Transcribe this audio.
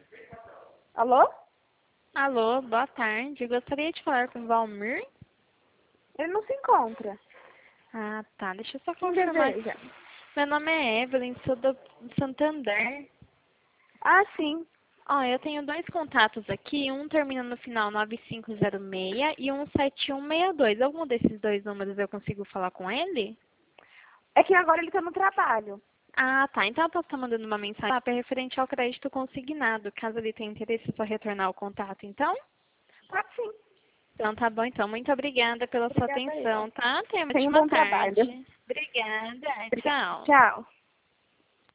Alô? Alô, boa tarde. Gostaria de falar com o Valmir. Ele não se encontra. Ah, tá. Deixa eu só Quem confirmar. deseja? Meu nome é Evelyn, sou do Santander. Ah, sim. Ó, eu tenho dois contatos aqui. Um termina no final 9506 e um 7162. Algum desses dois números eu consigo falar com ele? É que agora ele tá no trabalho. Ah, tá. Então eu posso estar mandando uma mensagem lá referente ao crédito consignado. Caso ele tenha interesse, é só retornar o contato, então? Pode sim. Então tá bom, então. Muito obrigada pela sua Obrigada a ele. atenção, tá? Tenha uma Tenha um ótima bom trabalho. tarde. Obrigada. Tchau. Tchau.